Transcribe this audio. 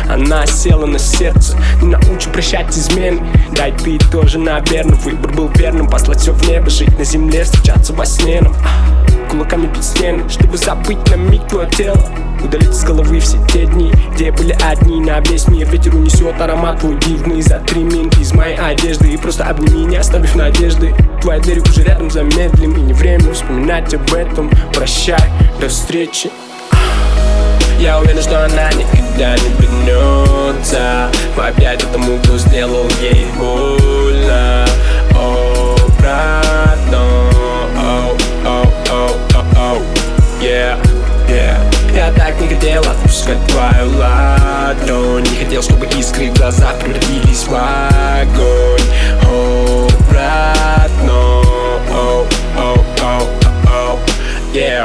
она села на сердце. Не научу прощать измены, да и ты тоже, наверное. Выбор был верным, послать все в небо, жить на земле, встречаться во сне нам. Кулаками бить стены, чтобы забыть на миг твое тело. Удалить из головы все те дни, где были одни на весь мир. Ветер унесет аромат твой дивный за 3 минуты из моей одежды. И просто обними, не оставив надежды. Твоя дверь уже рядом, замедлим, и не время вспоминать об этом. Прощай, до встречи. Я уверен, что она никогда не вернется. Но опять этому кто сделал ей больно. О, брат, no. Yeah, yeah. Я так не хотел отпускать твою ладонь. Не хотел, чтобы искры в глазах превратились в огонь. О, брат, no. Yeah.